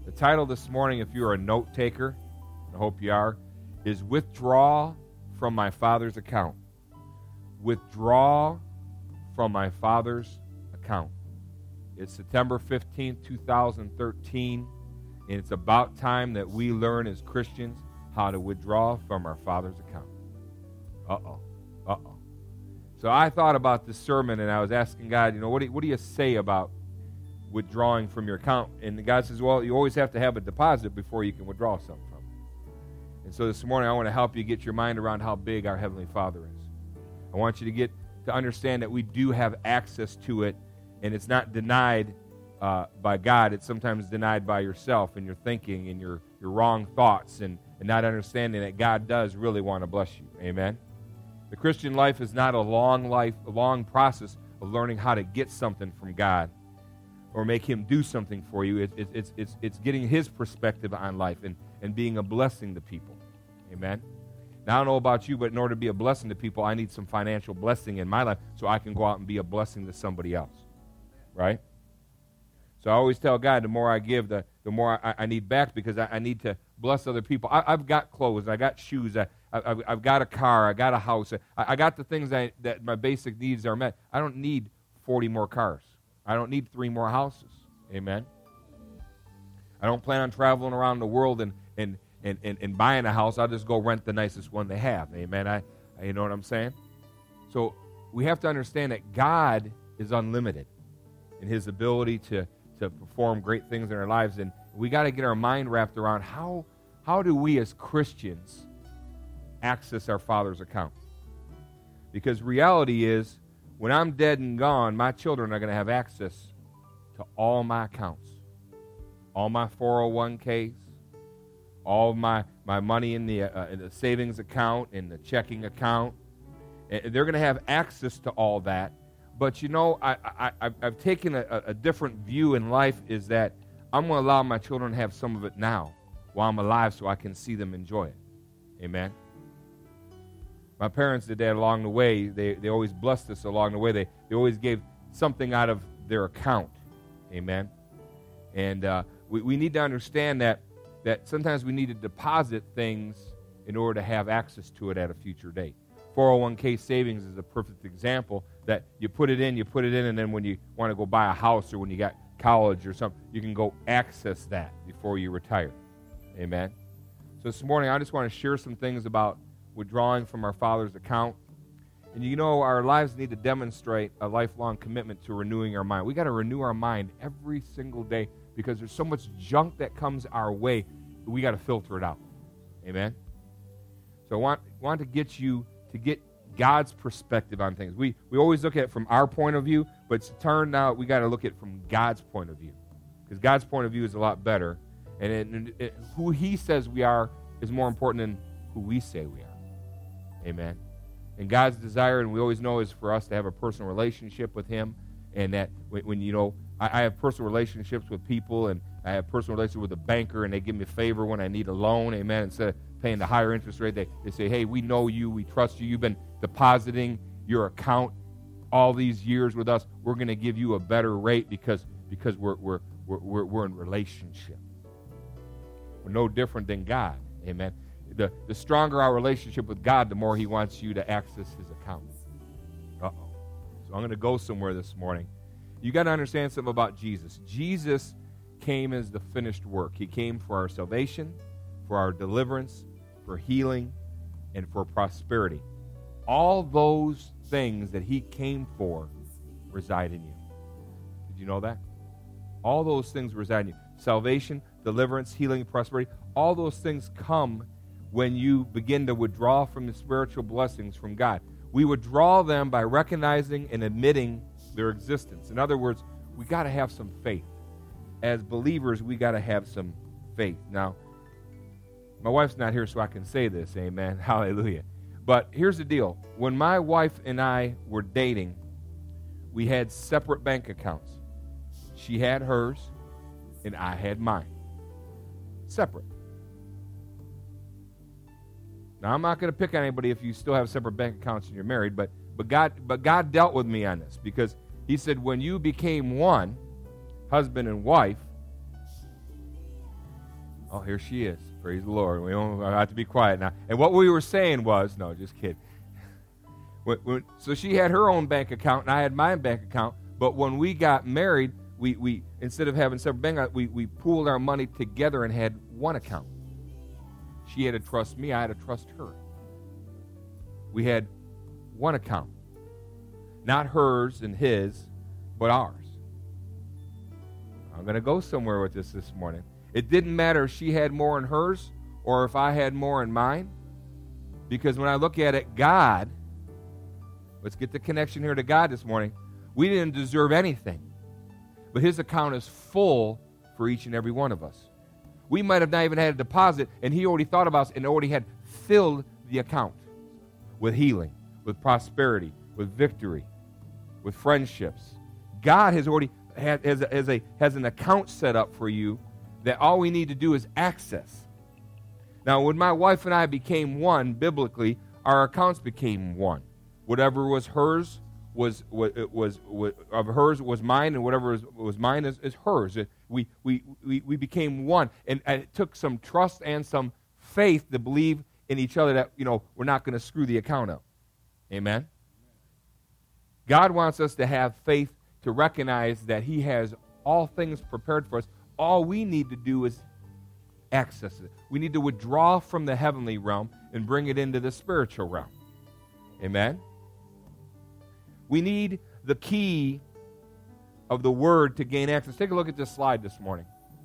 The title this morning, if you're a note taker, I hope you are, is Withdraw from My Father's Account. Withdraw from my Father's account. It's September 15th, 2013, and it's about time that we learn as Christians how to withdraw from our Father's account. Uh-oh. So I thought about this sermon, and I was asking God, what do you say about withdrawing from your account? And God says, well, you always have to have a deposit before you can withdraw something from it. And so this morning I want to help you get your mind around how big our Heavenly Father is. I want you to understand that we do have access to it, and it's not denied by God. It's sometimes denied by yourself and your thinking and your wrong thoughts and not understanding that God does really want to bless you. Amen? The Christian life is not a long process of learning how to get something from God or make Him do something for you. It's getting His perspective on life and being a blessing to people. Amen? Now, I don't know about you, but in order to be a blessing to people, I need some financial blessing in my life so I can go out and be a blessing to somebody else. Right? So I always tell God, the more I give, the more I need back, because I need to bless other people. I've got clothes, I got shoes, I've got a car, I got a house. I got the things that my basic needs are met. I don't need 40 more cars. I don't need 3 more houses. Amen? I don't plan on traveling around the world and buying a house. I'll just go rent the nicest one they have. Amen? You know what I'm saying? So we have to understand that God is unlimited in His ability to perform great things in our lives, and we got to get our mind wrapped around how do we as Christians access our Father's account. Because reality is, when I'm dead and gone, my children are going to have access to all my accounts, all my 401ks, all my money in the savings account, in the checking account. They're going to have access to all that. But I've taken a different view in life, is that I'm going to allow my children to have some of it now while I'm alive so I can see them enjoy it. Amen? My parents did that along the way. They always blessed us along the way. They always gave something out of their account. Amen? And we need to understand that sometimes we need to deposit things in order to have access to it at a future date. 401k savings is a perfect example that you put it in, and then when you want to go buy a house or when you got college or something, you can go access that before you retire. Amen? So this morning, I just want to share some things about withdrawing from our Father's account. And our lives need to demonstrate a lifelong commitment to renewing our mind. We got to renew our mind every single day because there's so much junk that comes our way, we got to filter it out. Amen? So I want to get you to get God's perspective on things. We always look at it from our point of view, but it's turned out we got to look at it from God's point of view, because God's point of view is a lot better, and who He says we are is more important than who we say we are. Amen. And God's desire, and we always know, is for us to have a personal relationship with Him, and that when I have personal relationships with people, and I have personal relationships with a banker, and they give me a favor when I need a loan. Amen. Instead of paying the higher interest rate, they say, hey, we know you, we trust you, you've been depositing your account all these years with us. We're going to give you a better rate because we're in relationship. We're no different than God. Amen. The stronger our relationship with God, the more He wants you to access His account. So I'm going to go somewhere this morning. You got to understand something about Jesus. Jesus came as the finished work. He came for our salvation, for our deliverance, for healing, and for prosperity. All those things that He came for reside in you. Did you know that? All those things reside in you. Salvation, deliverance, healing, prosperity, all those things come when you begin to withdraw from the spiritual blessings from God. We withdraw them by recognizing and admitting their existence. In other words, we got to have some faith. As believers, we got to have some faith. Now, my wife's not here so I can say this, amen, hallelujah. But here's the deal. When my wife and I were dating, we had separate bank accounts. She had hers, and I had mine. Separate. Now, I'm not going to pick on anybody if you still have separate bank accounts and you're married, but God dealt with me on this, because He said when you became one, husband and wife, Oh, here she is. Praise the Lord. We don't have to be quiet now. And what we were saying was, no, just kidding. So she had her own bank account, and I had my bank account. But when we got married, we instead of having separate bank accounts, we pooled our money together and had one account. She had to trust me. I had to trust her. We had one account. Not hers and his, but ours. I'm going to go somewhere with this morning. It didn't matter if she had more in hers or if I had more in mine. Because when I look at it, God, let's get the connection here to God this morning. We didn't deserve anything. But his account is full for each and every one of us. We might have not even had a deposit, and he already thought about us and already had filled the account with healing, with prosperity, with victory, with friendships. God has already has an account set up for you that all we need to do is access. Now, when my wife and I became one, biblically, our accounts became one. Whatever was hers was of hers was mine, and whatever was mine is hers. We became one, and it took some trust and some faith to believe in each other that we're not going to screw the account up. Amen. God wants us to have faith to recognize that he has all things prepared for us. All we need to do is access it. We need to withdraw from the heavenly realm and bring it into the spiritual realm. Amen? We need the key of the Word to gain access. Take a look at this slide this morning.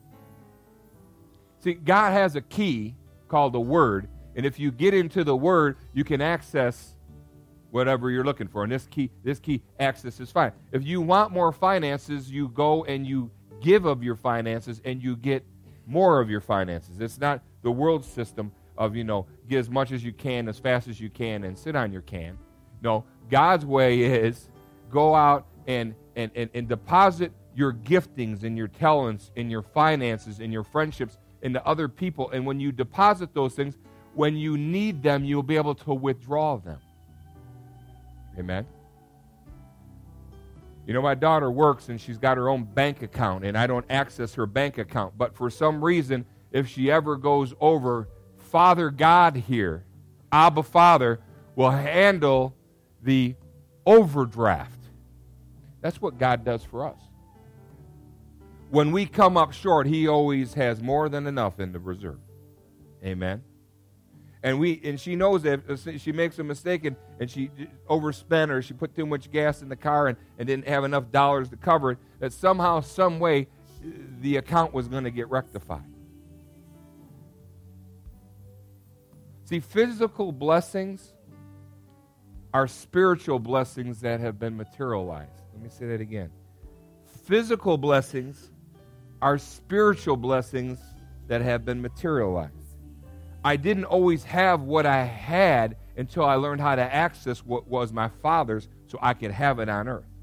See, God has a key called the Word, and if you get into the Word, you can access whatever you're looking for. And this key access is fine. If you want more finances, you go and you give of your finances and you get more of your finances. It's not the world system of, get as much as you can, as fast as you can, and sit on your can. No, God's way is go out and deposit your giftings and your talents and your finances and your friendships into other people. And when you deposit those things, when you need them, you'll be able to withdraw them. Amen. My daughter works and she's got her own bank account, and I don't access her bank account. But for some reason, if she ever goes over, Father God here, Abba Father, will handle the overdraft. That's what God does for us. When we come up short, he always has more than enough in the reserve. Amen. And she knows that if she makes a mistake and she overspent or she put too much gas in the car and didn't have enough dollars to cover it, that somehow, some way, the account was going to get rectified. See, physical blessings are spiritual blessings that have been materialized. Let me say that again. Physical blessings are spiritual blessings that have been materialized. I didn't always have what I had until I learned how to access what was my Father's so I could have it on earth.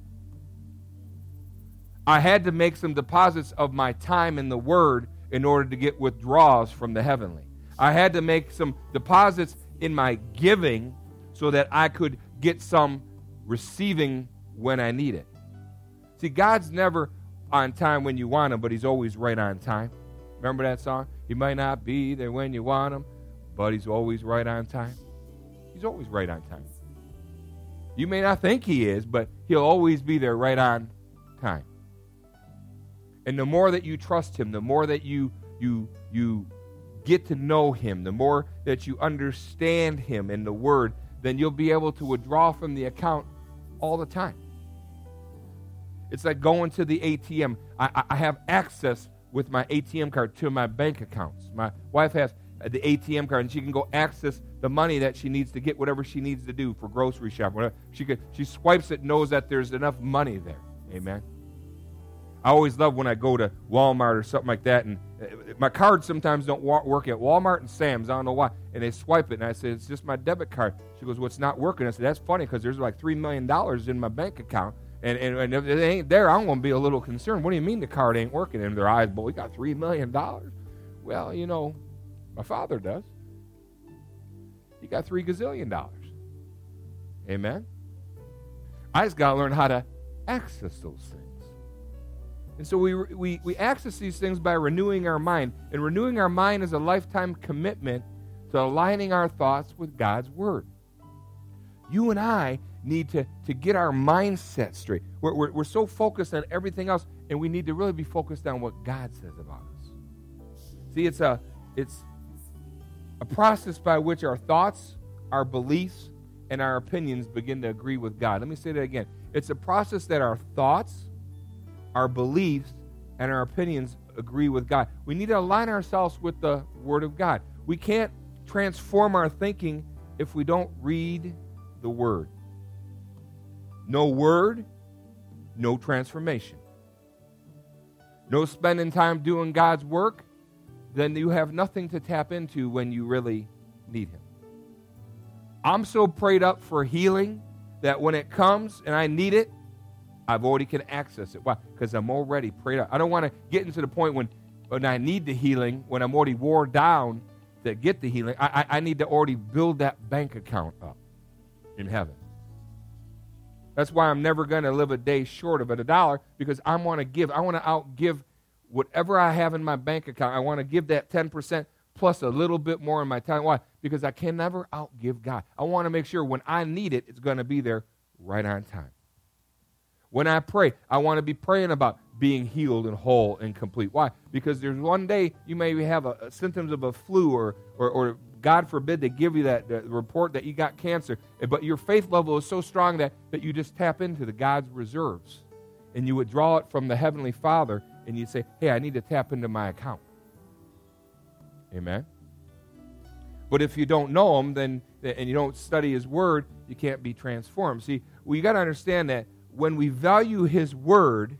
I had to make some deposits of my time in the Word in order to get withdrawals from the heavenly. I had to make some deposits in my giving so that I could get some receiving when I need it. See, God's never on time when you want him, but he's always right on time. Remember that song? He might not be there when you want him, but he's always right on time. He's always right on time. You may not think he is, but he'll always be there right on time. And the more that you trust him, the more that you get to know him, the more that you understand him in the Word, then you'll be able to withdraw from the account all the time. It's like going to the ATM. I have access with my ATM card to my bank accounts. My wife has the ATM card, and she can go access the money that she needs to get whatever she needs to do for grocery shopping. Whatever. She swipes it, knows that there's enough money there. Amen. I always love when I go to Walmart or something like that, and my cards sometimes don't work at Walmart and Sam's. I don't know why. And they swipe it, and I say, it's just my debit card. She goes, well, it's not working. I said, that's funny because there's like $3 million in my bank account. And if it ain't there, I'm going to be a little concerned. What do you mean the card ain't working? And their eyes, but we got $3 million. Well, my father does. He got $3 gazillion. Amen? I just got to learn how to access those things. And so we access these things by renewing our mind. And renewing our mind is a lifetime commitment to aligning our thoughts with God's Word. You and I need to get our mindset straight. We're so focused on everything else, and we need to really be focused on what God says about us. See, it's a process by which our thoughts, our beliefs, and our opinions begin to agree with God. Let me say that again. It's a process that our thoughts, our beliefs, and our opinions agree with God. We need to align ourselves with the Word of God. We can't transform our thinking if we don't read the Word. No Word, no transformation. No spending time doing God's work, then you have nothing to tap into when you really need Him. I'm so prayed up for healing that when it comes and I need it, I've already can access it. Why? Because I'm already prayed up. I don't want to get into the point when I need the healing, when I'm already wore down to get the healing. I need to already build that bank account up in heaven. That's why I'm never going to live a day short of $1, because I want to give. I want to outgive whatever I have in my bank account. I want to give that 10% plus a little bit more in my time. Why? Because I can never outgive God. I want to make sure when I need it, it's going to be there right on time. When I pray, I want to be praying about being healed and whole and complete. Why? Because there's one day you may have symptoms of a flu or God forbid they give you that report that you got cancer, but your faith level is so strong that you just tap into the God's reserves and you withdraw it from the Heavenly Father and you say, hey, I need to tap into my account. Amen? But if you don't know Him and you don't study His Word, you can't be transformed. See, you got to understand that when we value His Word,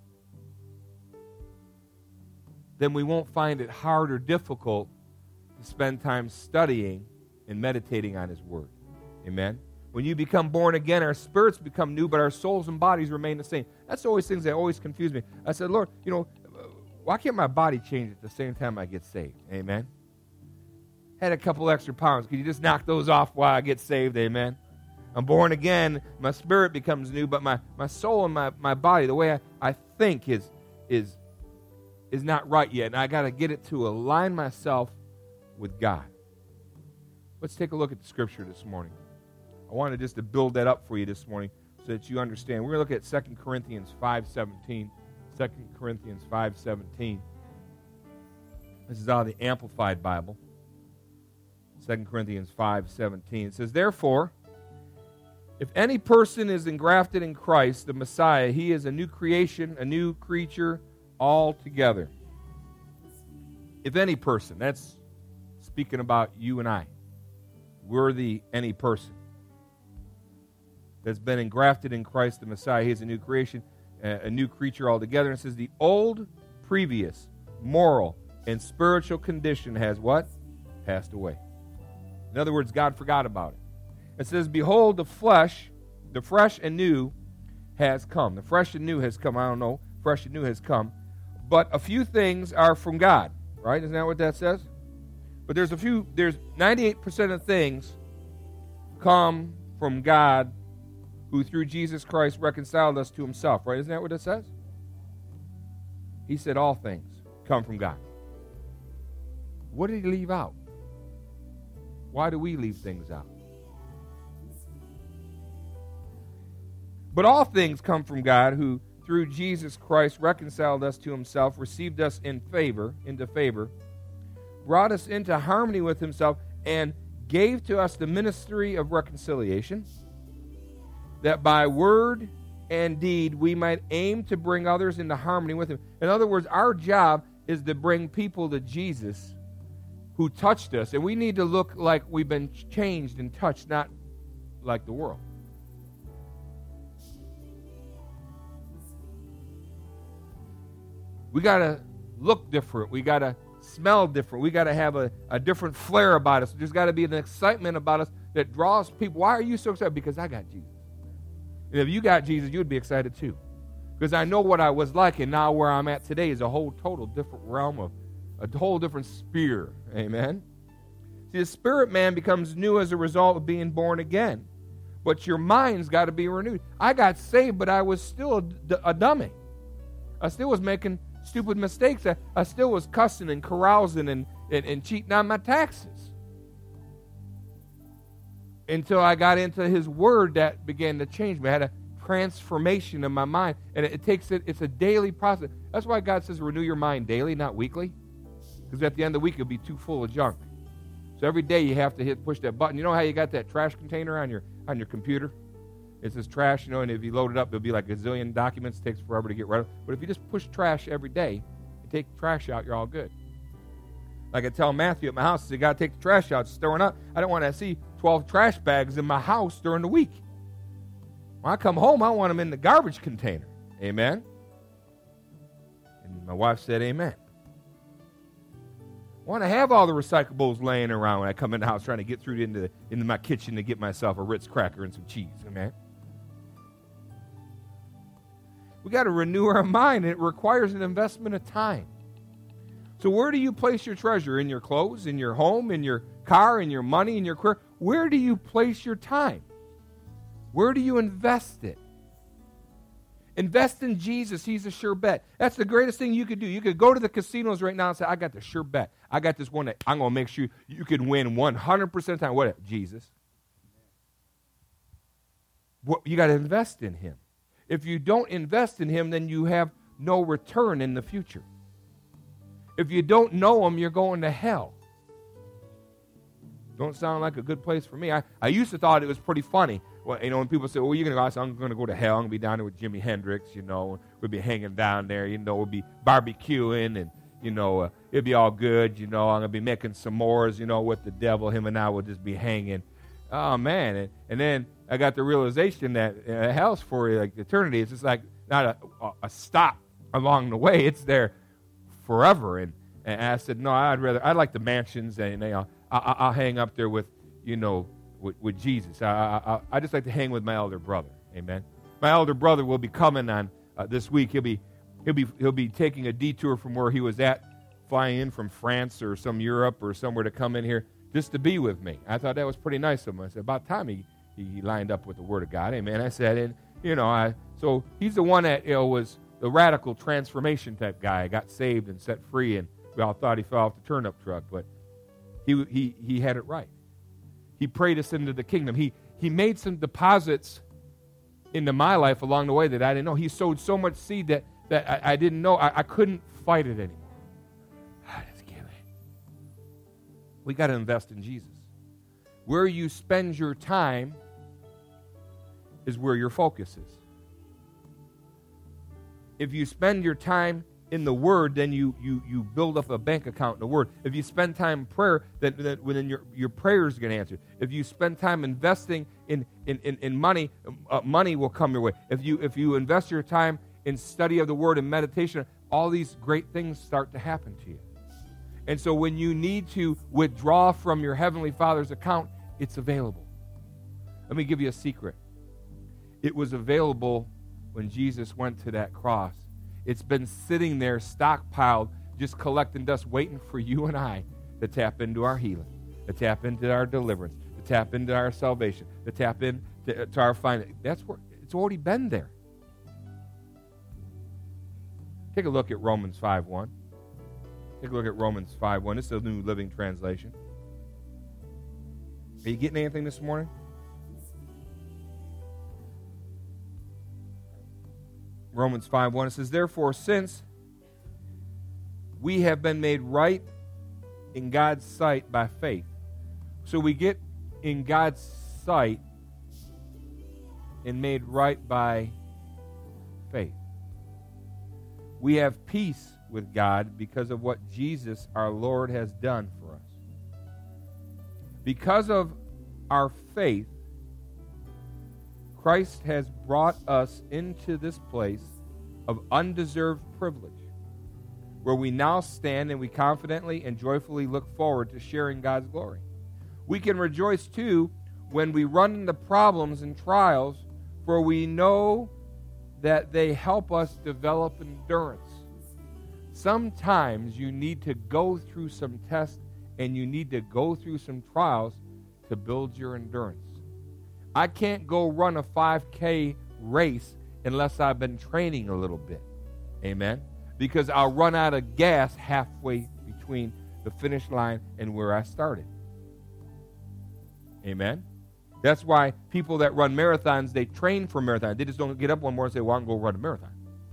then we won't find it hard or difficult to spend time studying and meditating on His Word. Amen? When you become born again, our spirits become new, but our souls and bodies remain the same. That's always things that always confuse me. I said, Lord, why can't my body change at the same time I get saved? Amen? Had a couple extra pounds. Could you just knock those off while I get saved? Amen? I'm born again. My spirit becomes new, but my soul and my body, the way I think is not right yet. And I got to get it to align myself with God. Let's take a look at the Scripture this morning. I wanted just to build that up for you this morning so that you understand. We're going to look at 2 Corinthians 5:17. 2 Corinthians 5:17. This is out of the Amplified Bible. 2 Corinthians 5:17. It says, therefore, if any person is engrafted in Christ, the Messiah, he is a new creation, a new creature altogether. If any person, that's speaking about you and I. We're the any person that's been engrafted in Christ, the Messiah. He is a new creation, a new creature altogether. And it says the old, previous, moral, and spiritual condition has what? Passed away. In other words, God forgot about it. It says, behold, the fresh and new has come. The fresh and new has come. I don't know. Fresh and new has come. But a few things are from God. Right? Isn't that what that says? But there's 98% of things come from God, who through Jesus Christ reconciled us to Himself. Right? Isn't that what it says? He said all things come from God. What did He leave out? Why do we leave things out? But all things come from God, who through Jesus Christ reconciled us to Himself, received us into favor, brought us into harmony with Himself, and gave to us the ministry of reconciliation, that by word and deed we might aim to bring others into harmony with Him. In other words, our job is to bring people to Jesus who touched us, and we need to look like we've been changed and touched, not like the world. We got to look different. We got to smell different. We got to have a different flair about us. There's got to be an excitement about us that draws people. Why are you so excited? Because I got Jesus. And if you got Jesus, you'd be excited too. Because I know what I was like, and now where I'm at today is a whole total different realm of a whole different sphere. Amen? See, the spirit man becomes new as a result of being born again. But your mind's got to be renewed. I got saved, but I was still a dummy. I still was making stupid mistakes. I still was cussing and carousing and cheating on my taxes. Until I got into His Word, that began to change me. I had a transformation in my mind. And it's a daily process. That's why God says renew your mind daily, not weekly. Because at the end of the week, it'll be too full of junk. So every day you have to push that button. You know how you got that trash container on your computer? It says trash, and if you load it up, it'll be like a zillion documents. It takes forever to get rid of. But if you just push trash every day and take trash out, you're all good. Like I tell Matthew at my house, you got to take the trash out. It's throwing up. I don't want to see 12 trash bags in my house during the week. When I come home, I want them in the garbage container. Amen? And my wife said amen. I want to have all the recyclables laying around when I come in the house trying to get through into my kitchen to get myself a Ritz cracker and some cheese. Amen? We got to renew our mind, and it requires an investment of time. So where do you place your treasure? In your clothes, in your home, in your car, in your money, in your career? Where do you place your time? Where do you invest it? Invest in Jesus. He's a sure bet. That's the greatest thing you could do. You could go to the casinos right now and say, I got the sure bet. I got this one that I'm going to make sure you can win 100% of the time. What? Jesus. You got to invest in Him. If you don't invest in Him, then you have no return in the future. If you don't know Him, you're going to hell. Don't sound like a good place for me. I used to thought it was pretty funny. Well, when people say, well, you're going to go, I say, I'm going to go to hell. I'm going to be down there with Jimi Hendrix, we'll be hanging down there, we'll be barbecuing, and, it'll be all good, I'm going to be making s'mores, with the devil. Him and I will just be hanging. Oh, man. And then I got the realization that hell's for like eternity. It's just like not a stop along the way. It's there forever. And I said, no, I'd like the mansions, and I'll hang up there with, with Jesus. I just like to hang with my elder brother. Amen. My elder brother will be coming on this week. He'll be taking a detour from where he was at, flying in from France or some Europe or somewhere to come in here just to be with me. I thought that was pretty nice of him. I said, about time he lined up with the Word of God. Amen. I said, and so he's the one that was the radical transformation type guy. Got saved and set free, and we all thought he fell off the turnip truck, but he had it right. He prayed us into the kingdom. He made some deposits into my life along the way that I didn't know. He sowed so much seed that I didn't know. I couldn't fight it anymore. Just give it. We got to invest in Jesus. Where you spend your time is where your focus is. If you spend your time in the Word, then you build up a bank account in the Word. If you spend time in prayer, then your prayers get answered. If you spend time investing in money, money will come your way. If you invest your time in study of the Word and meditation, all these great things start to happen to you. And so when you need to withdraw from your Heavenly Father's account, it's available. Let me give you a secret. It was available when Jesus went to that cross. It's been sitting there stockpiled, just collecting dust, waiting for you and I to tap into our healing, to tap into our deliverance, to tap into our salvation, to tap into our finding. That's where it's already been there. Take a look at Romans 5:1. Take a look at Romans 5:1. This is the New Living Translation. Are you getting anything this morning? Romans 5:1, it says, therefore, since we have been made right in God's sight by faith. So we get in God's sight and made right by faith. We have peace with God because of what Jesus, our Lord, has done for us. Because of our faith, Christ has brought us into this place of undeserved privilege, where we now stand and we confidently and joyfully look forward to sharing God's glory. We can rejoice, too, when we run into problems and trials, for we know that they help us develop endurance. Sometimes you need to go through some tests and you need to go through some trials to build your endurance. I can't go run a 5K race unless I've been training a little bit. Amen? Because I'll run out of gas halfway between the finish line and where I started. Amen? That's why people that run marathons, they train for marathons. They just don't get up one morning and say, well, I'm going to go run a marathon.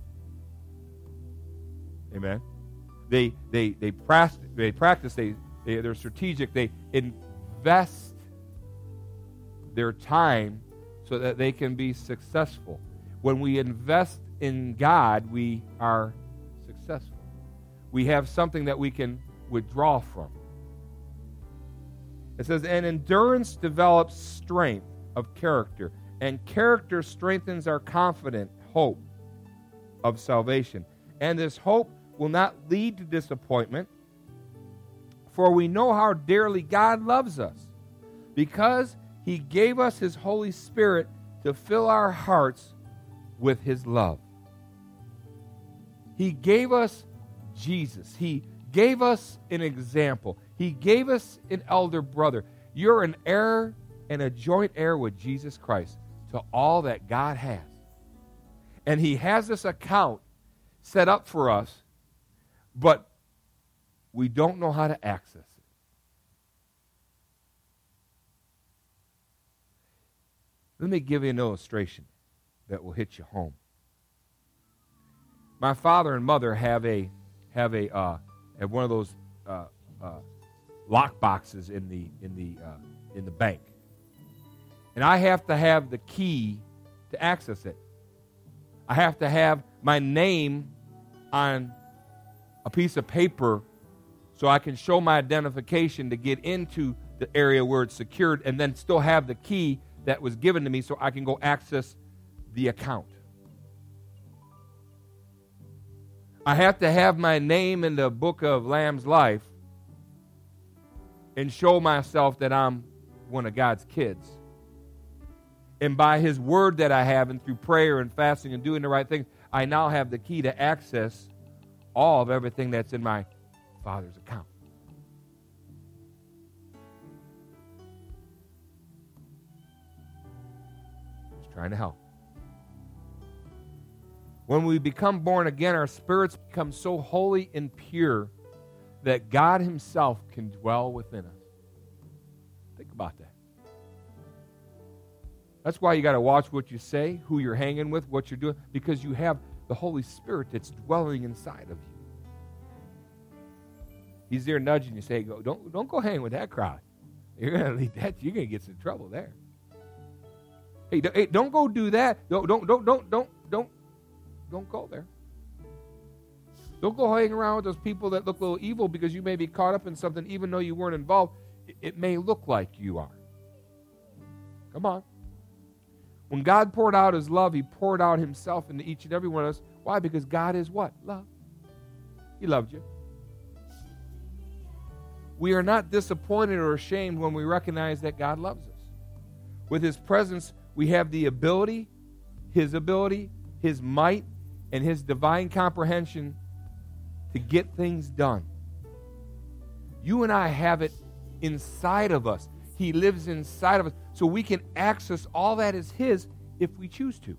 Amen? They practice, they're strategic, they invest their time so that they can be successful. When we invest in God, we are successful. We have something that we can withdraw from. It says, and endurance develops strength of character, and character strengthens our confident hope of salvation. And this hope will not lead to disappointment, for we know how dearly God loves us, because He gave us His Holy Spirit to fill our hearts with His love. He gave us Jesus. He gave us an example. He gave us an elder brother. You're an heir and a joint heir with Jesus Christ to all that God has. And He has this account set up for us, but we don't know how to access it. Let me give you an illustration that will hit you home. My father and mother have one of those lock boxes in the bank, and I have to have the key to access it. I have to have my name on a piece of paper so I can show my identification to get into the area where it's secured, and then still have the key that was given to me so I can go access the account. I have to have my name in the book of Lamb's Life and show myself that I'm one of God's kids. And by His word that I have, and through prayer and fasting and doing the right thing, I now have the key to access all of everything that's in my Father's account. Just trying to help. When we become born again, our spirits become so holy and pure that God Himself can dwell within us. Think about that. That's why you got to watch what you say, who you're hanging with, what you're doing, because you have the Holy Spirit that's dwelling inside of you. He's there nudging you, say, don't go hang with that crowd. You're going to lead that. You're going to get some trouble there. Hey, don't go do that. Don't go there. Don't go hanging around with those people that look a little evil because you may be caught up in something even though you weren't involved. It may look like you are. Come on. When God poured out His love, He poured out Himself into each and every one of us. Why? Because God is what? Love. He loved you. We are not disappointed or ashamed when we recognize that God loves us. With His presence, we have the ability, His might, and His divine comprehension to get things done. You and I have it inside of us. He lives inside of us, so we can access all that is His if we choose to.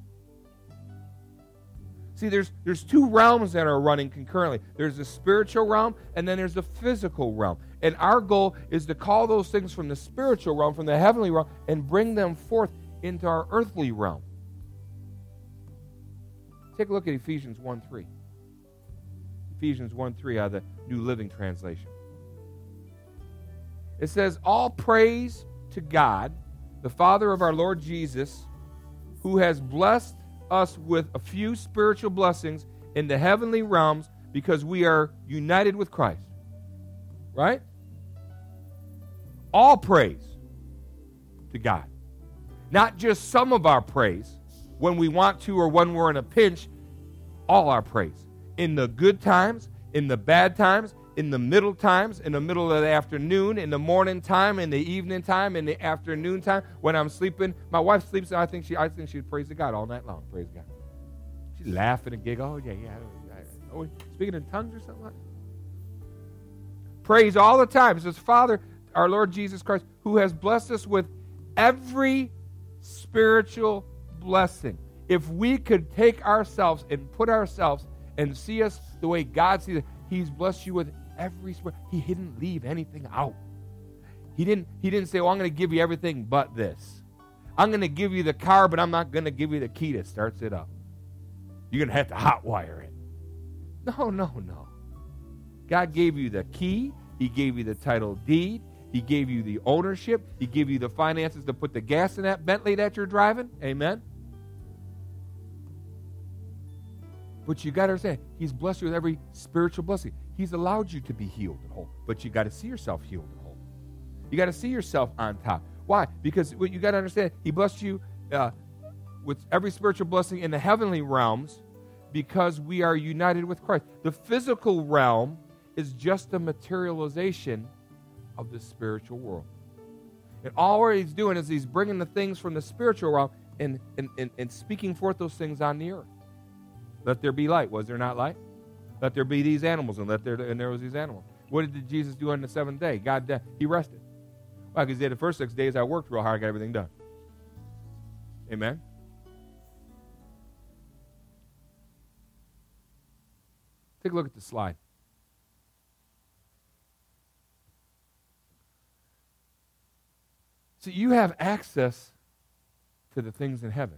See, there's two realms that are running concurrently. There's the spiritual realm, and then there's the physical realm. And our goal is to call those things from the spiritual realm, from the heavenly realm, and bring them forth into our earthly realm. Take a look at Ephesians 1:3. Ephesians 1:3 out of the New Living Translation. It says, all praise to God, the Father of our Lord Jesus, who has blessed us with a few spiritual blessings in the heavenly realms because we are united with Christ. Right? All praise to God. Not just some of our praise when we want to or when we're in a pinch. All our praise. In the good times, in the bad times, in the middle times, in the middle of the afternoon, in the morning time, in the evening time, in the afternoon time, when I'm sleeping. My wife sleeps, and I think she prays to God all night long. Praise God. She's laughing and giggling. Oh, yeah. Oh, speaking in tongues or something like that. Praise all the time. It says, Father, our Lord Jesus Christ, who has blessed us with every spiritual blessing. If we could take ourselves and put ourselves and see us the way God sees it. He's blessed you with every spirit. He didn't leave anything out. He didn't say, well, I'm going to give you everything but this. I'm going to give you the car, but I'm not going to give you the key that starts it up. You're going to have to hotwire it. No. God gave you the key. He gave you the title deed. He gave you the ownership. He gave you the finances to put the gas in that Bentley that you're driving. Amen? But you got to understand, He's blessed you with every spiritual blessing. He's allowed you to be healed and whole. But you got to see yourself healed and whole. You got to see yourself on top. Why? Because what you got to understand, He blessed you with every spiritual blessing in the heavenly realms because we are united with Christ. The physical realm is just a materialization of the spiritual world. And all He's doing is He's bringing the things from the spiritual realm and speaking forth those things on the earth. Let there be light. Was there not light? Let there be these animals, and there was these animals. What did Jesus do on the seventh day? He rested. Why? Because the first 6 days I worked real hard, got everything done. Amen? Take a look at the slide. See, you have access to the things in heaven.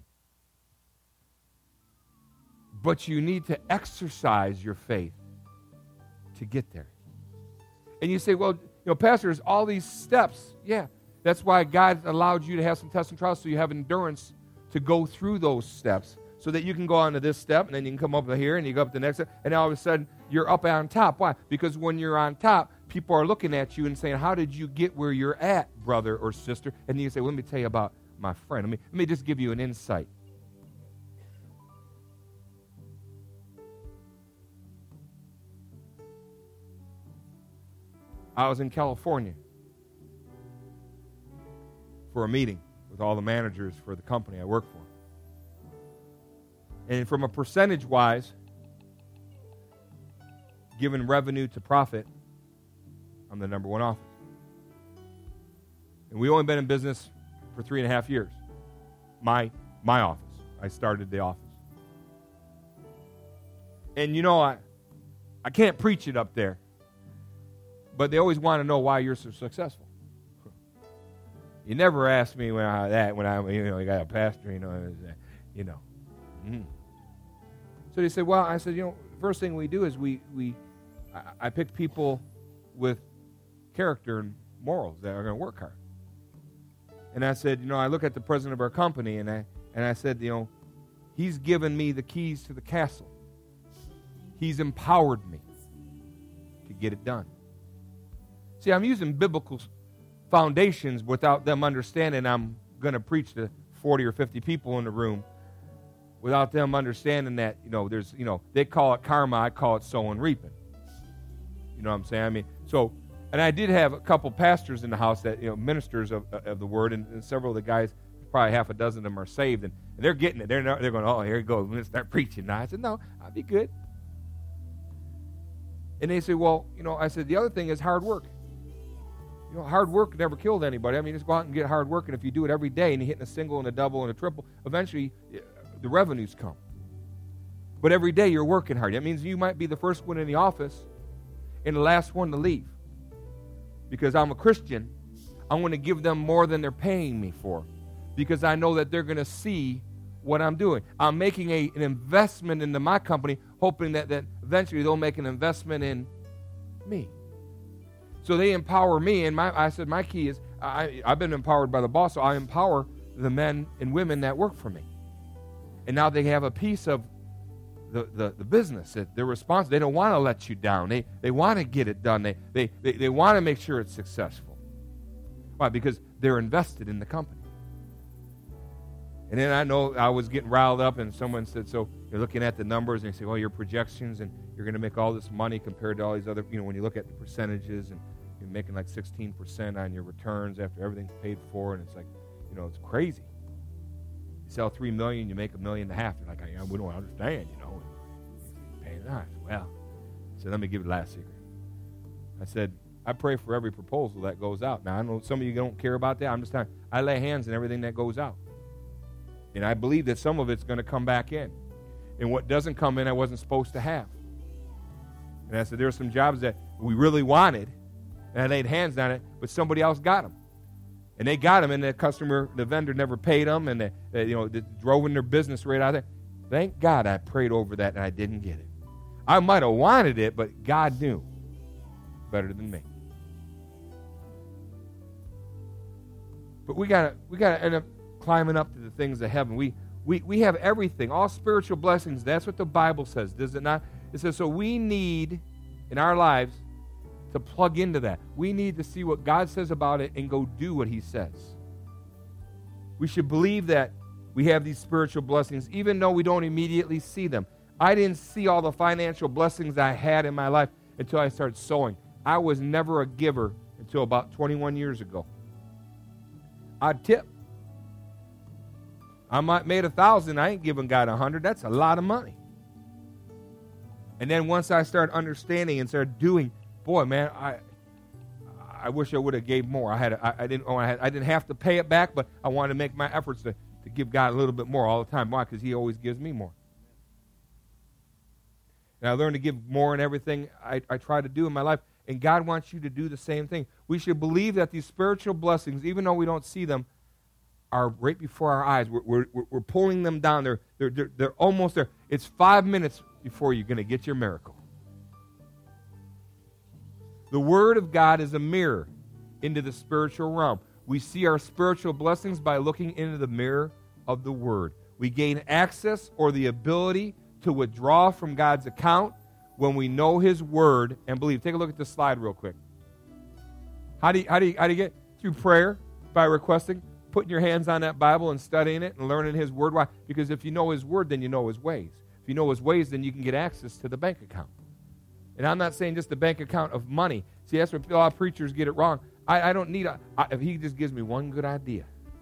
But you need to exercise your faith to get there. And you say, well, Pastor, there's all these steps. Yeah, that's why God allowed you to have some tests and trials so you have endurance to go through those steps so that you can go on to this step, and then you can come up here, and you go up to the next step, and all of a sudden, you're up on top. Why? Because when you're on top, people are looking at you and saying, how did you get where you're at, brother or sister? And you say, well, let me tell you about my friend. Let me just give you an insight. I was in California for a meeting with all the managers for the company I work for. And from a percentage-wise, given revenue to profit, I'm the number one office. And we only been in business for 3.5 years. My office. I started the office. And I can't preach it up there. But they always want to know why you're so successful. You never ask me when I got a pastor, So they said, well, I said, first thing we do is I pick people with character and morals that are going to work hard. And I said, I look at the president of our company, and I said, he's given me the keys to the castle. He's empowered me to get it done. See, I'm using biblical foundations without them understanding I'm going to preach to 40 or 50 people in the room without them understanding that, there's, they call it karma, I call it sowing reaping. You know what I'm saying? And I did have a couple pastors in the house that, ministers of the word, and several of the guys, probably half a dozen of them are saved, and they're getting it. They're going, oh, here you go, we're going to start preaching now. I said, no, I'll be good. And they say, well, I said, the other thing is hard work. Hard work never killed anybody. Just go out and get hard work, and if you do it every day and you're hitting a single and a double and a triple, eventually the revenues come. But every day you're working hard. That means you might be the first one in the office and the last one to leave. Because I'm a Christian, I'm going to give them more than they're paying me for because I know that they're going to see what I'm doing. I'm making an investment into my company, hoping that eventually they'll make an investment in me. So they empower me, and I said my key is I've been empowered by the boss, so I empower the men and women that work for me. And now they have a piece of the business that they're responsible. They don't want to let you down. They want to get it done. They want to make sure it's successful. Why? Because they're invested in the company. And then I know I was getting riled up, and someone said, so you're looking at the numbers, and you say, well, your projections, and you're going to make all this money compared to all these other, when you look at the percentages, and you're making like 16% on your returns after everything's paid for, and it's like, it's crazy. You sell $3 million, you make $1.5 million. They're like, we don't understand, Paying that. Well, I said, let me give you the last secret. I said, I pray for every proposal that goes out. Now, I know some of you don't care about that. I'm just telling you, I lay hands on everything that goes out. And I believe that some of it's going to come back in. And what doesn't come in, I wasn't supposed to have. And I said, there were some jobs that we really wanted, and I laid hands on it, but somebody else got them. And they got them, and the vendor never paid them, and they drove in their business right out there. Thank God I prayed over that, and I didn't get it. I might have wanted it, but God knew better than me. But we gotta end up climbing up to the things of heaven. We have everything, all spiritual blessings. That's what the Bible says, does it not? It says, so we need, in our lives, to plug into that. We need to see what God says about it and go do what he says. We should believe that we have these spiritual blessings, even though we don't immediately see them. I didn't see all the financial blessings I had in my life until I started sowing. I was never a giver until about 21 years ago. I'd tip. I might made $1,000. I ain't giving God $100. That's a lot of money. And then once I started understanding and started doing, boy, man, I wish I would have gave more. I didn't have to pay it back, but I wanted to make my efforts to give God a little bit more all the time. Why? Because he always gives me more. And I learned to give more in everything I try to do in my life. And God wants you to do the same thing. We should believe that these spiritual blessings, even though we don't see them, are right before our eyes. We're pulling them down. They're almost there. It's 5 minutes before you're going to get your miracle. The Word of God is a mirror into the spiritual realm. We see our spiritual blessings by looking into the mirror of the Word. We gain access or the ability to withdraw from God's account when we know His Word and believe. Take a look at this slide real quick. How do you get? Through prayer, by requesting, putting your hands on that Bible and studying it and learning His Word. Why? Because if you know His Word, then you know His ways. If you know His ways, then you can get access to the bank account. And I'm not saying just the bank account of money. See, that's where a lot of preachers get it wrong. I don't need if he just gives me one good idea.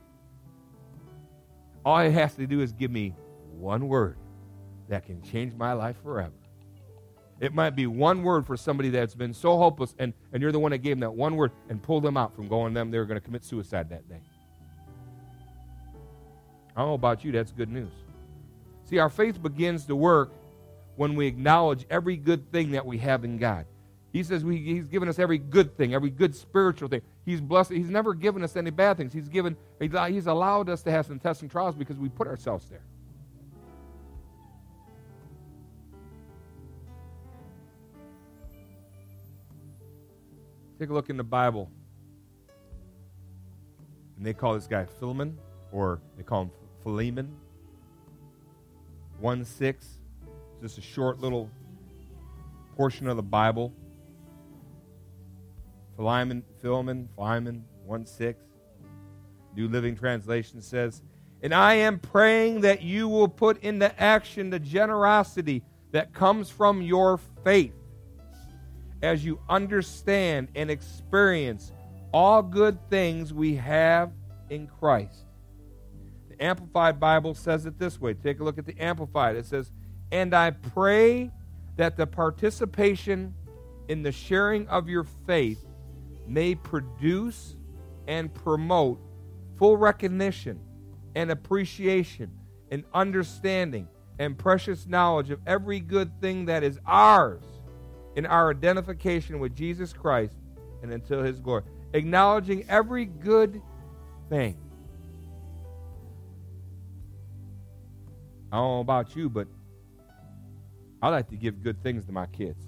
All he has to do is give me one word that can change my life forever. It might be one word for somebody that's been so hopeless, and you're the one that gave them that one word and pulled them out from going them. They were going to commit suicide that day. I don't know about you, that's good news. See, our faith begins to work when we acknowledge every good thing that we have in God. He says He's given us every good thing, every good spiritual thing. He's blessed. He's never given us any bad things. He's allowed us to have some tests and trials because we put ourselves there. Take a look in the Bible. And they call this guy Philemon, or they call him Philemon. 1:6. Just a short little portion of the Bible. Philemon, 1:6. New Living Translation says, and I am praying that you will put into action the generosity that comes from your faith as you understand and experience all good things we have in Christ. The Amplified Bible says it this way. Take a look at the Amplified. It says, and I pray that the participation in the sharing of your faith may produce and promote full recognition and appreciation and understanding and precious knowledge of every good thing that is ours in our identification with Jesus Christ and until His glory. Acknowledging every good thing. I don't know about you, but I like to give good things to my kids.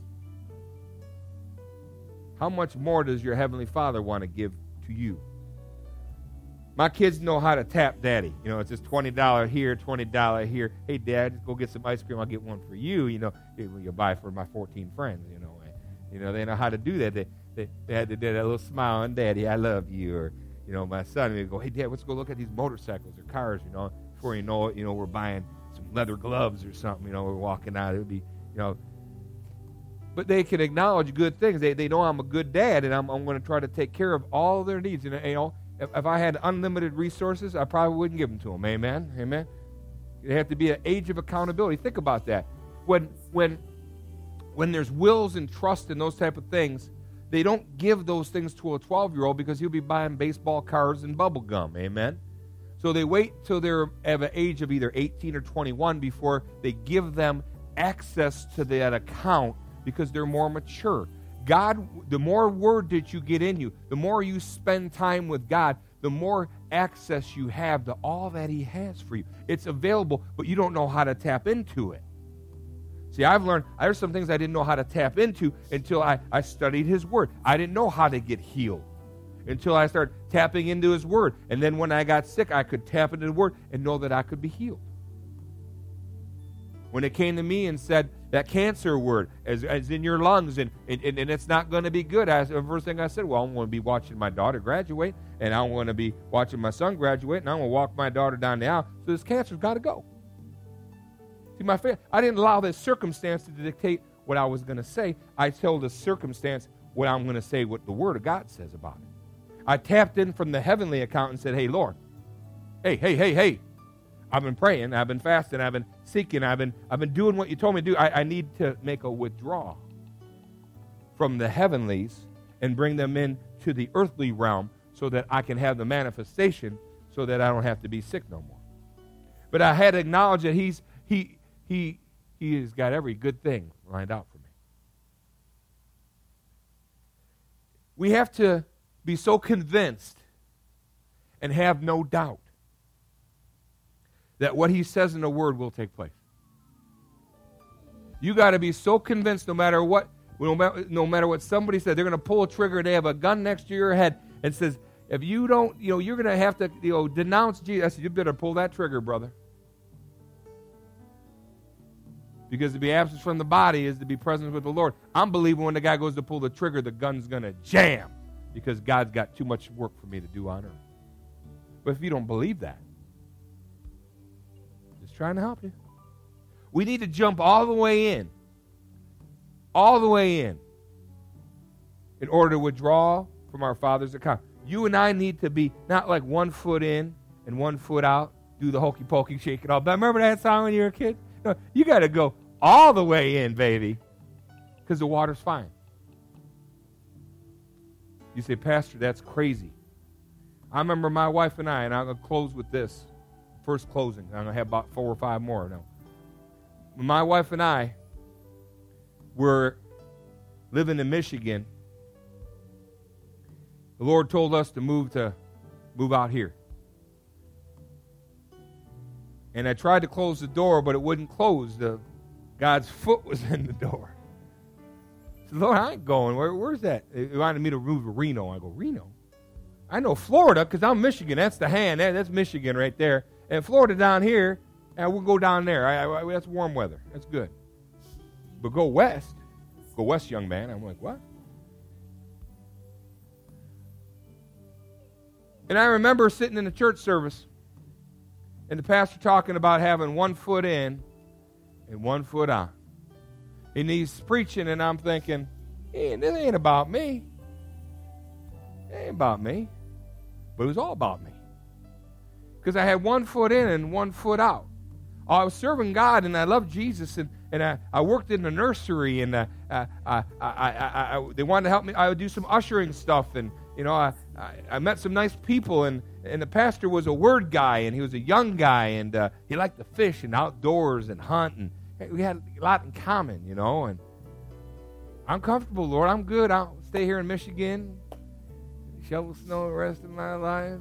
How much more does your Heavenly Father want to give to you? My kids know how to tap Daddy. You know, it's just $20 here, $20 here. Hey, Dad, just go get some ice cream. I'll get one for you. You know, you'll buy for my 14 friends. You know, they know how to do that. They had to do that little smile on Daddy. I love you. Or, you know, my son would go, hey, Dad, let's go look at these motorcycles or cars. You know, before you know it, we're buying some leather gloves or something. You know, we're walking out. It would be, but they can acknowledge good things. They know I'm a good dad, and I'm going to try to take care of all their needs. If I had unlimited resources, I probably wouldn't give them to them. Amen? Amen? They have to be an age of accountability. Think about that. When there's wills and trust and those type of things, they don't give those things to a 12-year-old because he'll be buying baseball cards and bubble gum. Amen? So they wait till they're at an age of either 18 or 21 before they give them access to that account because they're more mature. God, the more word that you get in you, the more you spend time with God, the more access you have to all that he has for you. It's available, but you don't know how to tap into it. See, I've learned, there's some things I didn't know how to tap into until I studied his word. I didn't know how to get healed until I started tapping into his word. And then when I got sick, I could tap into the word and know that I could be healed. When it came to me and said, that cancer word is in your lungs and it's not going to be good, the first thing I said, well, I'm going to be watching my daughter graduate, and I'm going to be watching my son graduate, and I'm going to walk my daughter down the aisle, so this cancer's got to go. See, I didn't allow this circumstance to dictate what I was going to say. I told the circumstance what I'm going to say, what the Word of God says about it. I tapped in from the heavenly account and said, hey, Lord, hey. I've been praying, I've been fasting, I've been seeking, I've been doing what you told me to do. I need to make a withdrawal from the heavenlies and bring them into the earthly realm so that I can have the manifestation so that I don't have to be sick no more. But I had to acknowledge that he has got every good thing lined out for me. We have to be so convinced and have no doubt that what he says in the word will take place. You got to be so convinced no matter what somebody said, they're going to pull a trigger, they have a gun next to your head and says, if you don't, you're going to have to, denounce Jesus. I said, you better pull that trigger, brother. Because to be absent from the body is to be present with the Lord. I'm believing when the guy goes to pull the trigger, the gun's going to jam because God's got too much work for me to do on earth. But if you don't believe that, trying to help you. We need to jump all the way in order to withdraw from our Father's account. You and I need to be not like 1 foot in and 1 foot out, do the hokey pokey, shake it all. But remember that song when you were a kid? No, you got to go all the way in, baby, because the water's fine. You say, Pastor, that's crazy. I remember my wife and I'm going to close with this. First closing. I'm going to have about 4 or 5 more now. My wife and I were living in Michigan. The Lord told us to move out here. And I tried to close the door, but it wouldn't close. God's foot was in the door. I said, Lord, I ain't going. Where's that? He wanted me to move to Reno. I go, Reno? I know Florida because I'm Michigan. That's the hand. That's Michigan right there. And Florida down here, and we'll go down there. That's warm weather. That's good. But go west. Go west, young man. I'm like, what? And I remember sitting in the church service, and the pastor talking about having 1 foot in and 1 foot out. And he's preaching, and I'm thinking, hey, this ain't about me. It ain't about me. But it was all about me. Because I had 1 foot in and 1 foot out. I was serving God, and I loved Jesus, and I worked in the nursery, and they wanted to help me. I would do some ushering stuff, and I met some nice people, and the pastor was a word guy, and he was a young guy, and he liked to fish and outdoors and hunt, and we had a lot in common, and I'm comfortable, Lord. I'm good. I'll stay here in Michigan, shovel snow the rest of my life.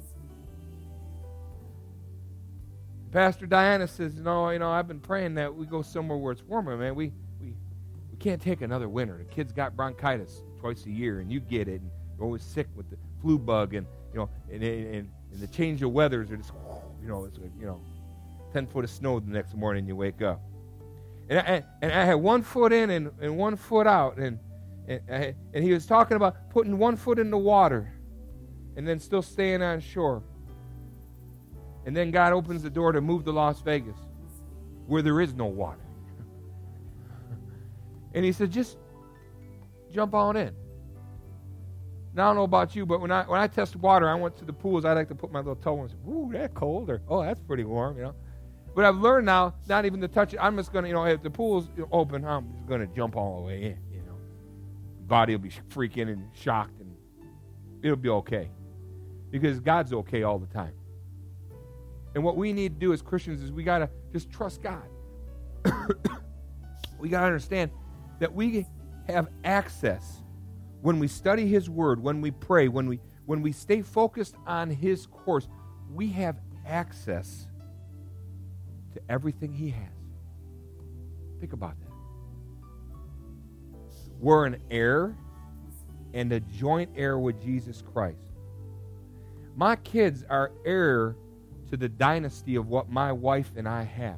Pastor Diana says, I've been praying that we go somewhere where it's warmer, man. We can't take another winter. The kids got bronchitis twice a year, and you get it, and you're always sick with the flu bug, and the change of weathers are just, it's like, 10 foot of snow the next morning you wake up. And I had 1 foot in and 1 foot out, and he was talking about putting 1 foot in the water and then still staying on shore. And then God opens the door to move to Las Vegas, where there is no water. And he said, just jump on in. Now, I don't know about you, but when I test water, I went to the pools. I like to put my little toe in and say, ooh, that's cold, or, oh, that's pretty warm, But I've learned now not even to touch it. I'm just going to, if the pool's open, I'm just going to jump all the way in, Body will be freaking and shocked, and it'll be okay. Because God's okay all the time. And what we need to do as Christians is we got to just trust God. We got to understand that we have access when we study His Word, when we pray, when we stay focused on His course. We have access to everything He has. Think about that. We're an heir and a joint heir with Jesus Christ. My kids are heir to the dynasty of what my wife and I have.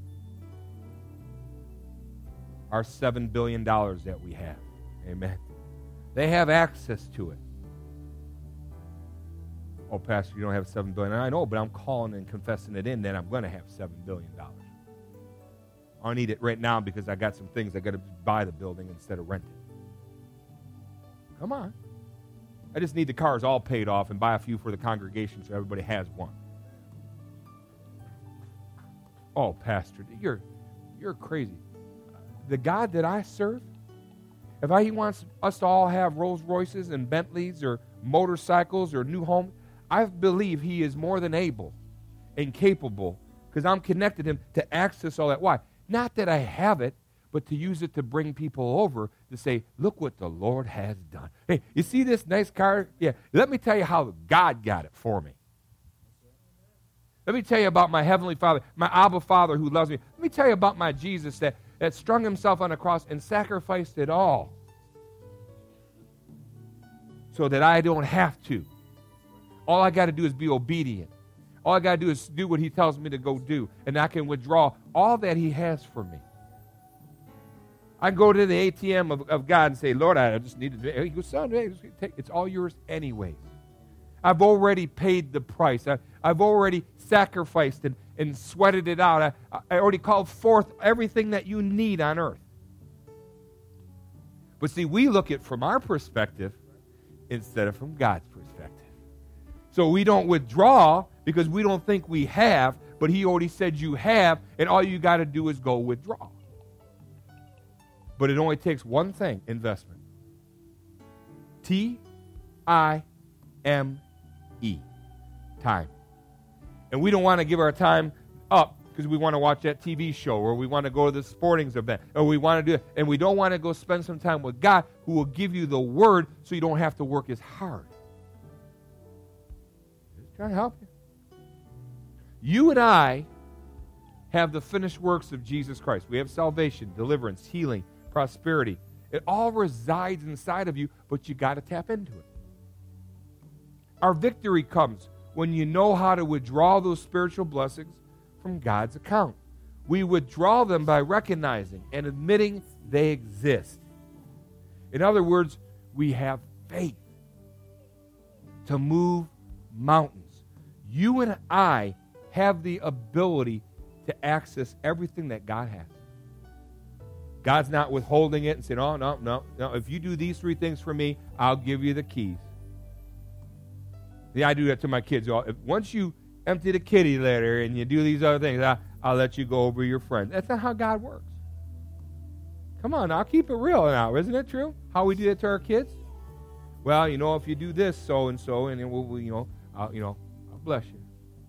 Our $7 billion that we have. Amen. They have access to it. Oh, Pastor, you don't have $7 billion. I know, but I'm calling and confessing it in that I'm going to have $7 billion. I need it right now because I got some things I got to buy the building instead of rent it. Come on. I just need the cars all paid off and buy a few for the congregation so everybody has one. Oh, Pastor, you're crazy. The God that I serve, if He wants us to all have Rolls Royces and Bentleys or motorcycles or new homes, I believe He is more than able and capable, because I'm connected to Him, to access all that. Why? Not that I have it, but to use it to bring people over to say, look what the Lord has done. Hey, you see this nice car? Yeah, let me tell you how God got it for me. Let me tell you about my Heavenly Father, my Abba Father who loves me. Let me tell you about my Jesus that strung Himself on the cross and sacrificed it all so that I don't have to. All I got to do is be obedient. All I got to do is do what He tells me to go do, and I can withdraw all that He has for me. I go to the ATM of God and say, Lord, I just need to. He goes, son, it's all yours anyways. I've already paid the price. I've already sacrificed and sweated it out. I already called forth everything that you need on earth. But see, we look at it from our perspective instead of from God's perspective. So we don't withdraw because we don't think we have, but He already said you have, and all you got to do is go withdraw. But it only takes one thing, investment. Time. Time. And we don't want to give our time up because we want to watch that TV show, or we want to go to the sporting event, or we want to do it, and we don't want to go spend some time with God, who will give you the Word so you don't have to work as hard. Just trying to help you. You and I have the finished works of Jesus Christ. We have salvation, deliverance, healing, prosperity. It all resides inside of you, but you got to tap into it. Our victory comes when you know how to withdraw those spiritual blessings from God's account. We withdraw them by recognizing and admitting they exist. In other words, we have faith to move mountains. You and I have the ability to access everything that God has. God's not withholding it and saying, oh, no. If you do these 3 things for me, I'll give you the keys. Yeah, I do that to my kids. Once you empty the kitty litter and you do these other things, I'll let you go over your friends. That's not how God works. Come on, now, keep it real now. Isn't it true? How we do it to our kids? Well, if you do this, so and so, and then I'll bless you.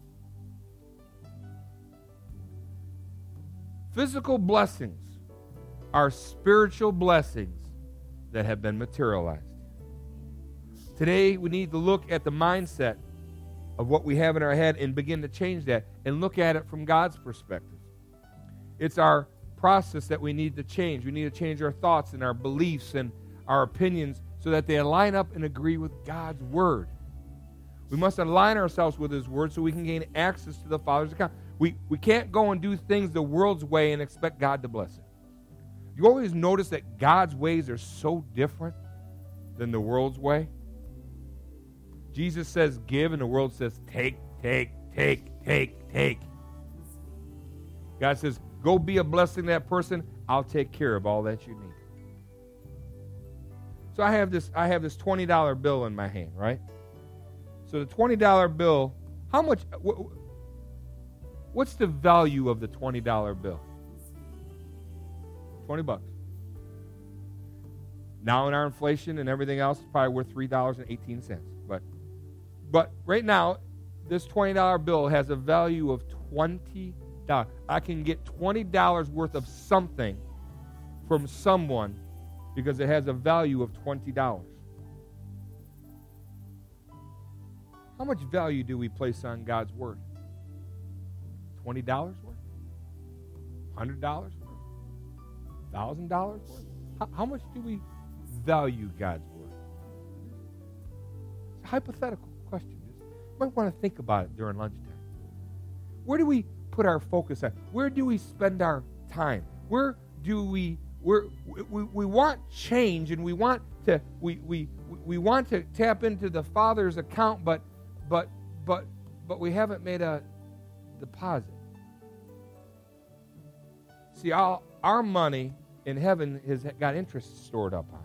Physical blessings are spiritual blessings that have been materialized. Today, we need to look at the mindset of what we have in our head and begin to change that and look at it from God's perspective. It's our process that we need to change. We need to change our thoughts and our beliefs and our opinions so that they line up and agree with God's Word. We must align ourselves with His Word so we can gain access to the Father's account. We can't go and do things the world's way and expect God to bless it. You always notice that God's ways are so different than the world's way. Jesus says give, and the world says take. God says, go be a blessing to that person. I'll take care of all that you need. So I have this $20 bill in my hand, right? So the $20 bill, how much, what's the value of the $20 bill? $20. Now in our inflation and everything else, it's probably worth $3.18. But right now, this $20 bill has a value of $20. I can get $20 worth of something from someone because it has a value of $20. How much value do we place on God's word? $20 worth? $100 worth? $1,000 worth? How much do we value God's word? It's a hypothetical question. You might want to think about it during lunchtime. Where do we put our focus on? Where do we spend our time? Where do we want change, and we want to tap into the Father's account, but we haven't made a deposit. See, our money in heaven has got interest stored up on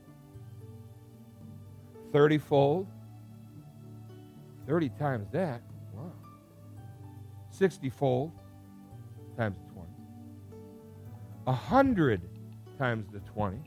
it. 30-fold. 30 times that. Wow. 60-fold times the 20. 100 times the 20. Do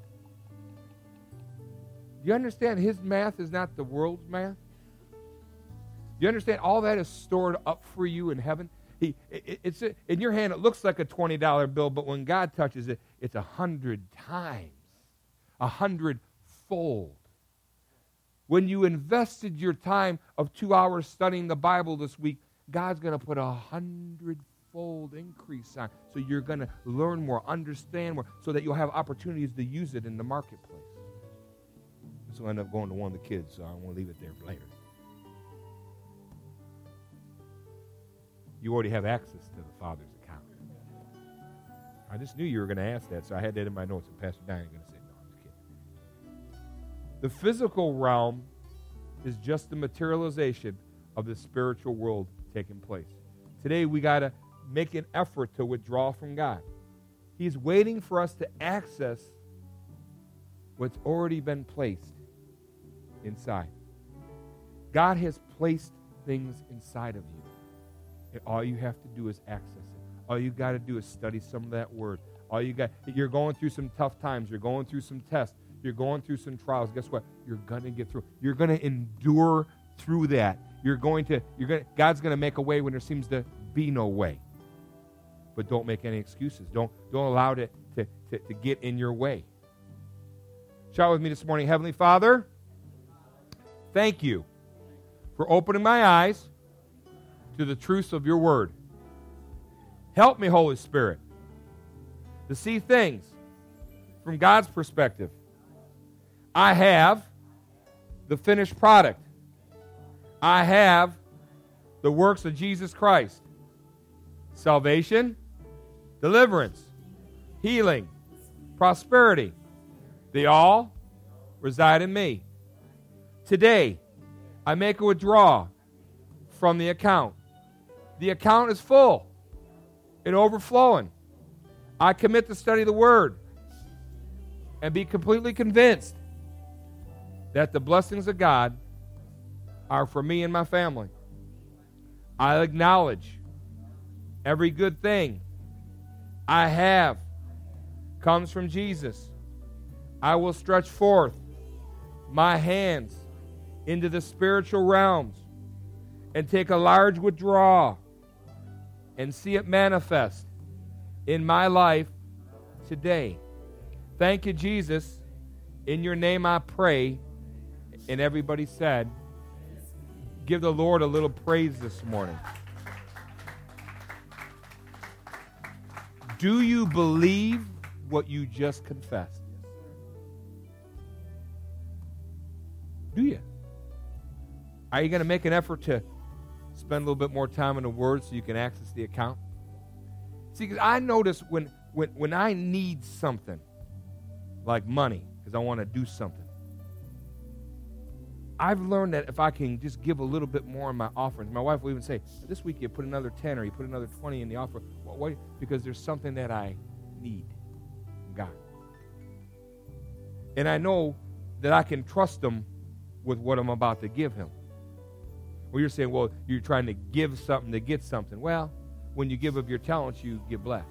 you understand his math is not the world's math? Do you understand all that is stored up for you in heaven? It's in your hand, it looks like a $20 bill, but when God touches it, it's 100 times, 100-fold. When you invested your time of 2 hours studying the Bible this week, God's going to put 100-fold increase on. So you're going to learn more, understand more, so that you'll have opportunities to use it in the marketplace. This will end up going to one of the kids, so I won't leave it there for later. You already have access to the Father's account. I just knew you were going to ask that, so I had that in my notes, and Pastor Diane is going to say, no, I'm just kidding. The physical realm is just the materialization of the spiritual world taking place. Today, we got to make an effort to withdraw from God. He's waiting for us to access what's already been placed inside. God has placed things inside of you. And all you have to do is access it. All you got to do is study some of that word. You're going through some tough times. You're going through some tests. You're going through some trials. Guess what? You're going to get through. You're going to endure through that. God's going to make a way when there seems to be no way. But don't make any excuses. Don't allow it to get in your way. Shout with me this morning, Heavenly Father, thank you for opening my eyes to the truths of your word. Help me, Holy Spirit, to see things from God's perspective. I have the finished product. I have the works of Jesus Christ. Salvation, deliverance, healing, prosperity. They all reside in me. Today, I make a withdrawal from the account. The account is full and overflowing. I commit to study the Word and be completely convinced that the blessings of God are for me and my family. I acknowledge every good thing I have comes from Jesus. I will stretch forth my hands into the spiritual realms and take a large withdrawal and see it manifest in my life today. Thank you, Jesus. In your name I pray. And everybody said, give the Lord a little praise this morning. Do you believe what you just confessed? Do you? Are you going to make an effort to spend a little bit more time in the Word so you can access the account? See, because I notice when I need something, like money, because I want to do something, I've learned that if I can just give a little bit more in my offerings, my wife will even say, this week you put another 10 or you put another 20 in the offering. Why? Because there's something that I need from God. And I know that I can trust Him with what I'm about to give Him. Well, you're saying, well, you're trying to give something to get something. Well, when you give of your talents, you get blessed.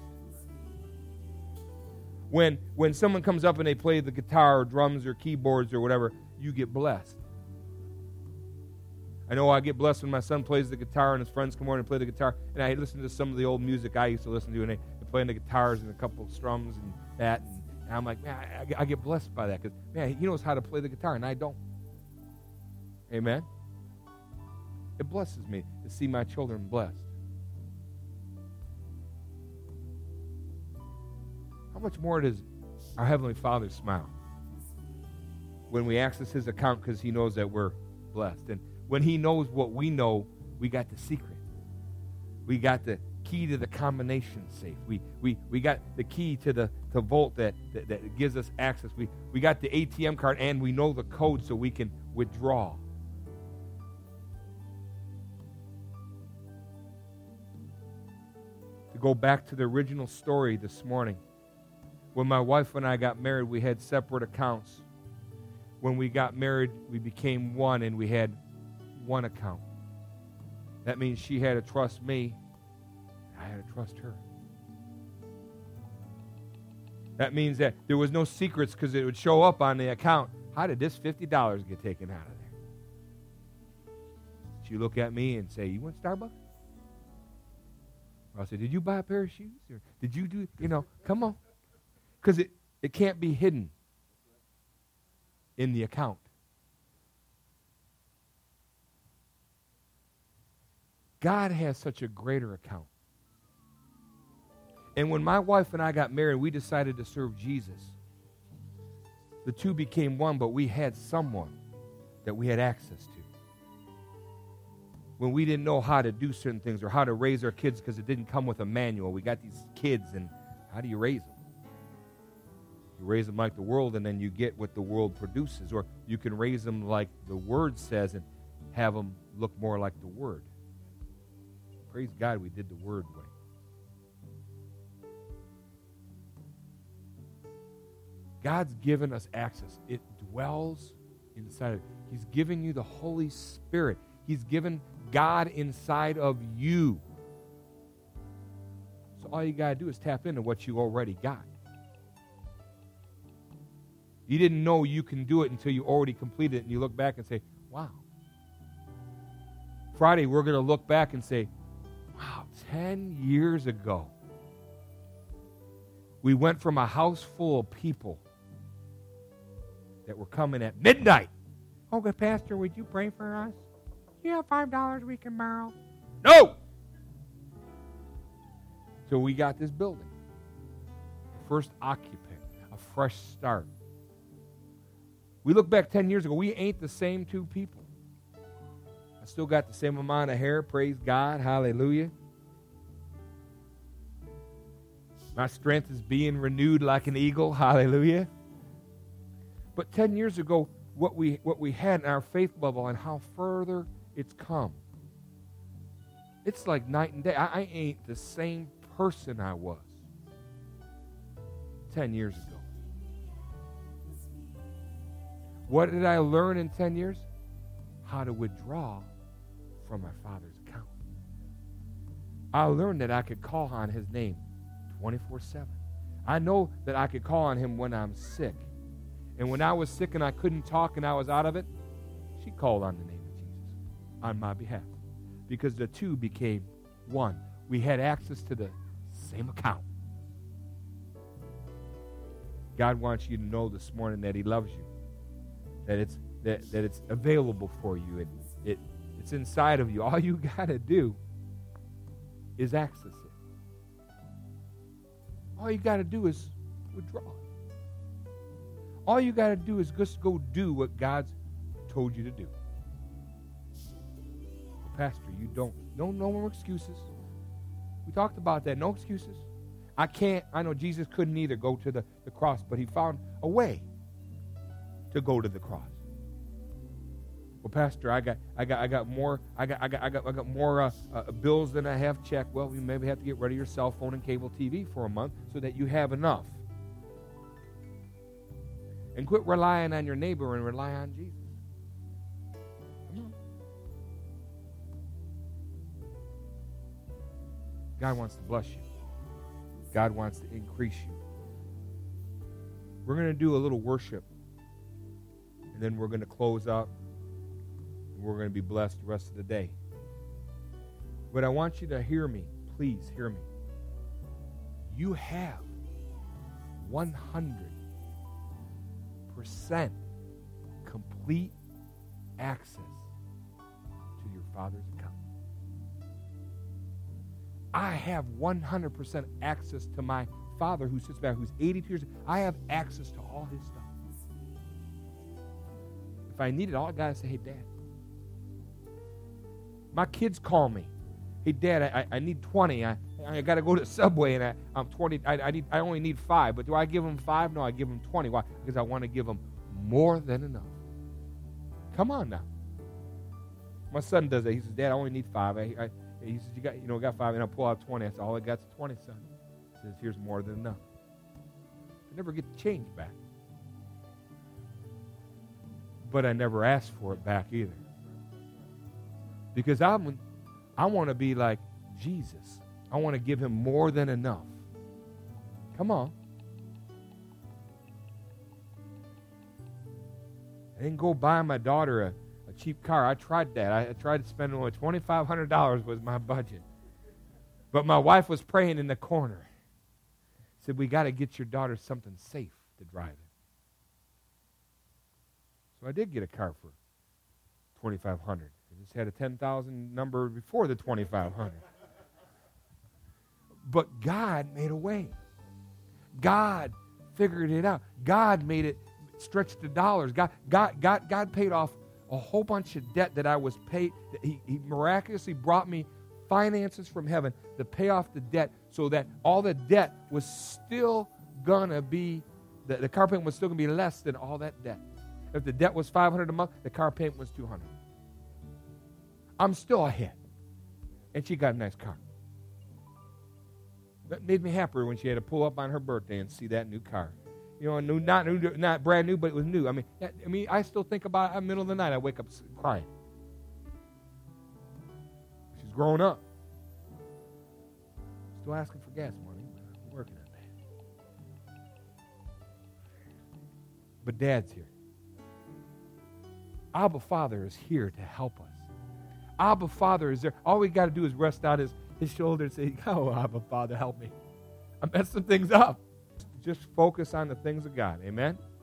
When someone comes up and they play the guitar or drums or keyboards or whatever, you get blessed. I know I get blessed when my son plays the guitar and his friends come over and play the guitar, and I listen to some of the old music I used to listen to, and they're playing the guitars and a couple strums and that, and I'm like, man, I get blessed by that because, man, he knows how to play the guitar, and I don't. Amen? It blesses me to see my children blessed. How much more does our Heavenly Father smile when we access His account because He knows that we're blessed? And when He knows what we know, we got the secret. We got the key to the combination safe. We got the key to the vault that gives us access. We got the ATM card, and we know the code so we can withdraw. To go back to the original story this morning, when my wife and I got married, we had separate accounts. When we got married, we became one, and we had one account. That means she had to trust me, I had to trust her. That means that there was no secrets because it would show up on the account. How did this $50 get taken out of there? She'd look at me and say, you want Starbucks? Or I'll say, did you buy a pair of shoes? Or did you do, come on. Because it can't be hidden in the account. God has such a greater account. And when my wife and I got married, we decided to serve Jesus. The two became one, but we had someone that we had access to. When we didn't know how to do certain things or how to raise our kids because it didn't come with a manual, we got these kids, and how do you raise them? You raise them like the world, and then you get what the world produces. Or you can raise them like the Word says and have them look more like the Word. Praise God, we did the Word way. God's given us access. It dwells inside of you. He's given you the Holy Spirit. He's given God inside of you. So all you got to do is tap into what you already got. You didn't know you can do it until you already completed it, and you look back and say, wow. Friday, we're going to look back and say, wow, 10 years ago, we went from a house full of people that were coming at midnight. Oh, good Pastor, would you pray for us? Do you have $5 we can borrow? No! So we got this building. First occupant, a fresh start. We look back 10 years ago, we ain't the same two people. I still got the same amount of hair, praise God, hallelujah. My strength is being renewed like an eagle, hallelujah. But 10 years ago, what we had in our faith level and how further it's come. It's like night and day. I ain't the same person I was 10 years ago. What did I learn in 10 years? How to withdraw from my Father's account. I learned that I could call on His name 24/7. I know that I could call on Him when I'm sick. And when I was sick and I couldn't talk and I was out of it, she called on the name of Jesus on my behalf. Because the two became one. We had access to the same account. God wants you to know this morning that He loves you. That it's available for you. And it's inside of you. All you got to do is access it. All you got to do is withdraw it. All you got to do is just go do what God's told you to do. Pastor, you don't. No more excuses. We talked about that. No excuses. I can't. I know Jesus couldn't either go to the cross, but He found a way to go to the cross. Well, Pastor, I got more bills than I have checked. Well, you maybe have to get rid of your cell phone and cable TV for a month so that you have enough. And quit relying on your neighbor and rely on Jesus. Come on. God wants to bless you. God wants to increase you. We're going to do a little worship. And then we're going to close up. We're going to be blessed the rest of the day. But I want you to hear me. Please hear me. You have 100% complete access to your Father's account. I have 100% access to my Father who sits back, who's 82 years old. I have access to all his stuff. If I need it, all I got to say, hey, Dad. My kids call me. Hey, Dad, I need 20. I got to go to Subway, and I'm 20. I only need 5. But do I give them 5? No, I give them 20. Why? Because I want to give them more than enough. Come on now. My son does that. He says, Dad, I only need 5. He says, you got 5, and I pull out 20. I said, all I got's 20, son. He says, here's more than enough. I never get the change back. But I never asked for it back either. Because I want to be like Jesus. I want to give him more than enough. Come on. I didn't go buy my daughter a cheap car. I tried that. I tried to spend only $2,500 was my budget. But my wife was praying in the corner. Said, we got to get your daughter something safe to drive in. So I did get a car for $2,500. I just had a 10,000 number before the 2,500. But God made a way. God figured it out. God made it stretch to dollars. God paid off a whole bunch of debt that I was paid. He miraculously brought me finances from heaven to pay off the debt so that all the debt was still going to be, the car payment was still going to be less than all that debt. If the debt was $500 a month, the car payment was $200. I'm still ahead. And she got a nice car. That made me happier when she had to pull up on her birthday and see that new car. You know, not brand new, but it was new. I mean, I still think about it in the middle of the night. I wake up crying. She's grown up. Still asking for gas money, but I'm working on that. But Dad's here. Abba Father is here to help us. Abba Father is there. All we got to do is rest out his shoulder and say, oh, Abba Father, help me. I'm messing things up. Just focus on the things of God. Amen?